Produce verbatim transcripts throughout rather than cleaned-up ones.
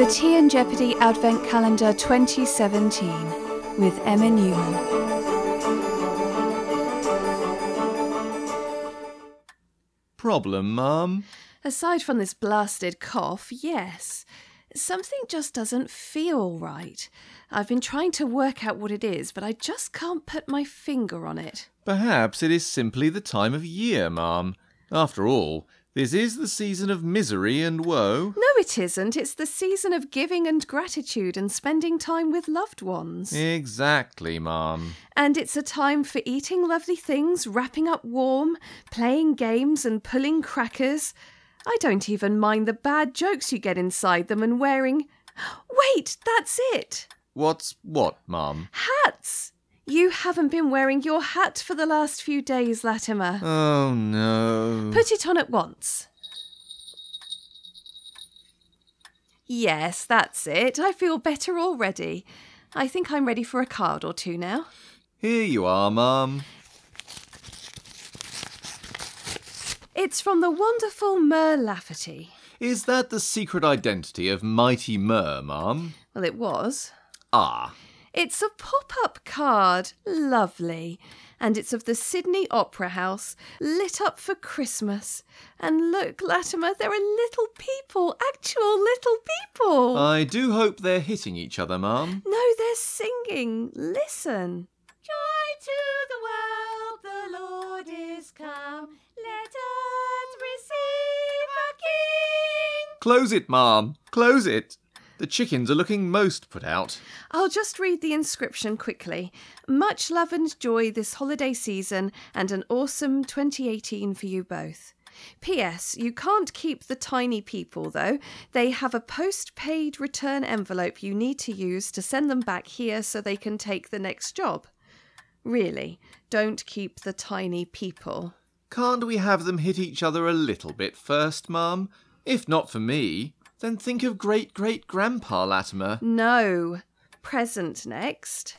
The Tea and Jeopardy Advent Calendar twenty seventeen with Emma Newman. Problem, Mum? Aside from this blasted cough, yes. Something just doesn't feel right. I've been trying to work out what it is, but I just can't put my finger on it. Perhaps it is simply the time of year, Mum. After all, this is the season of misery and woe. No, it isn't. It's the season of giving and gratitude and spending time with loved ones. Exactly, Mum. And it's a time for eating lovely things, wrapping up warm, playing games and pulling crackers. I don't even mind the bad jokes you get inside them and wearing... Wait, that's it! What's what, Mum? Hats! You haven't been wearing your hat for the last few days, Latimer. Oh, no. Put it on at once. Yes, that's it. I feel better already. I think I'm ready for a card or two now. Here you are, Mum. It's from the wonderful Mer Lafferty. Is that the secret identity of Mighty Mer, Mum? Well, it was. Ah. It's a pop-up card. Lovely. And it's of the Sydney Opera House, lit up for Christmas. And look, Latimer, there are little people, actual little people. I do hope they're hitting each other, Mum. No, they're singing. Listen. Joy to the world, the Lord is come. Let us receive a king. Close it, Mum. Close it. The chickens are looking most put out. I'll just read the inscription quickly. Much love and joy this holiday season and an awesome twenty eighteen for you both. P S. You can't keep the tiny people, though. They have a post-paid return envelope you need to use to send them back here so they can take the next job. Really, don't keep the tiny people. Can't we have them hit each other a little bit first, Mum? If not for me, then think of great-great-grandpa Latimer. No. Present next.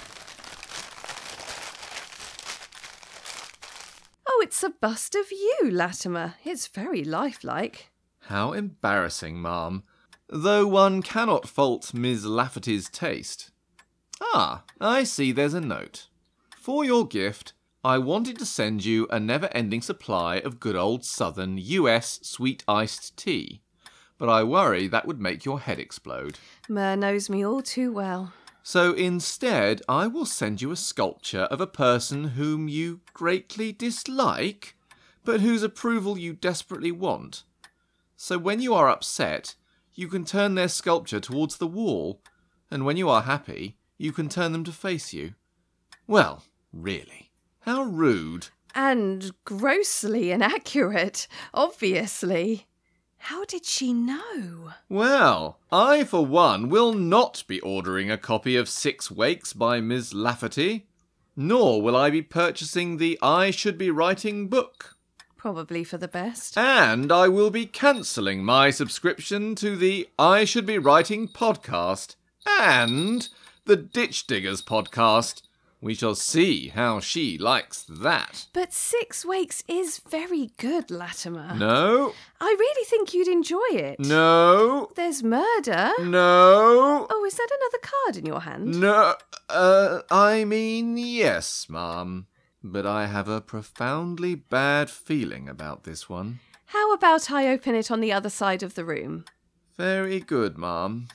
Oh, it's a bust of you, Latimer. It's very lifelike. How embarrassing, Mum. Though one cannot fault Miss Lafferty's taste. Ah, I see there's a note. For your gift, I wanted to send you a never-ending supply of good old Southern U S sweet iced tea. But I worry that would make your head explode. Mer knows me all too well. So instead, I will send you a sculpture of a person whom you greatly dislike, but whose approval you desperately want. So when you are upset, you can turn their sculpture towards the wall, and when you are happy, you can turn them to face you. Well, really, how rude. And grossly inaccurate, obviously. How did she know? Well, I, for one, will not be ordering a copy of Six Wakes by Miss Lafferty, nor will I be purchasing the I Should Be Writing book. Probably for the best. And I will be cancelling my subscription to the I Should Be Writing podcast and the Ditch Diggers podcast. We shall see how she likes that. But Six Wakes is very good, Latimer. No. I really think you'd enjoy it. No. There's murder. No. Oh, is that another card in your hand? No. Uh, I mean, yes, Mum. But I have a profoundly bad feeling about this one. How about I open it on the other side of the room? Very good, Mum.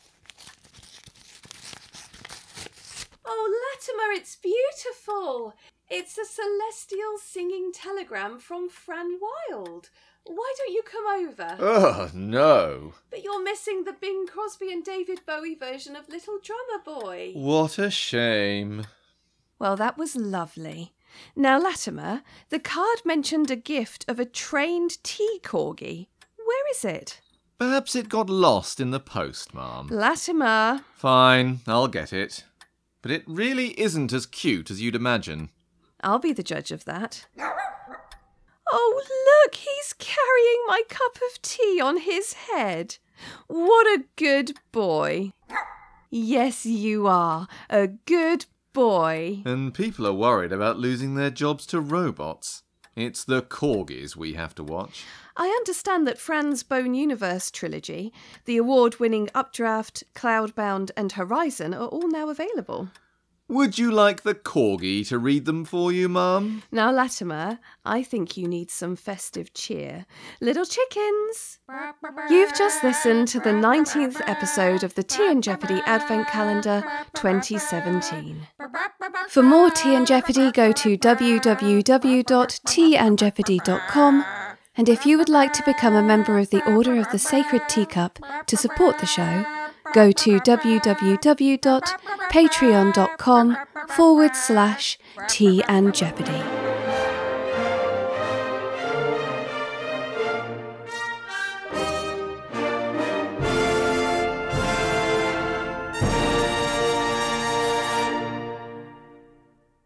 Oh, Latimer, it's beautiful. It's a celestial singing telegram from Fran Wilde. Why don't you come over? Oh, no. But you're missing the Bing Crosby and David Bowie version of Little Drummer Boy. What a shame. Well, that was lovely. Now, Latimer, the card mentioned a gift of a trained tea corgi. Where is it? Perhaps it got lost in the post, Mum. Latimer. Fine, I'll get it. But it really isn't as cute as you'd imagine. I'll be the judge of that. Oh, look, he's carrying my cup of tea on his head. What a good boy. Yes, you are. A good boy. And people are worried about losing their jobs to robots. It's the Corgis we have to watch. I understand that Fran's Bone Universe trilogy, the award-winning Updraft, Cloudbound and Horizon are all now available. Would you like the Corgi to read them for you, Mum? Now, Latimer, I think you need some festive cheer. Little chickens! You've just listened to the nineteenth episode of the Tea and Jeopardy Advent Calendar twenty seventeen. For more Tea and Jeopardy, go to w w w dot tea and jeopardy dot com. And if you would like to become a member of the Order of the Sacred Teacup to support the show, go to w w w dot patreon dot com forward slash tea and jeopardy.